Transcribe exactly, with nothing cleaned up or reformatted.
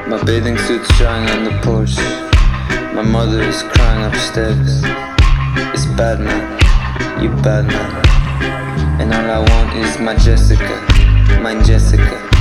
My bathing suit's drying on the porch. My mother is crying upstairs. It's bad man, you bad man. And all I want is my Jessica, my Jessica.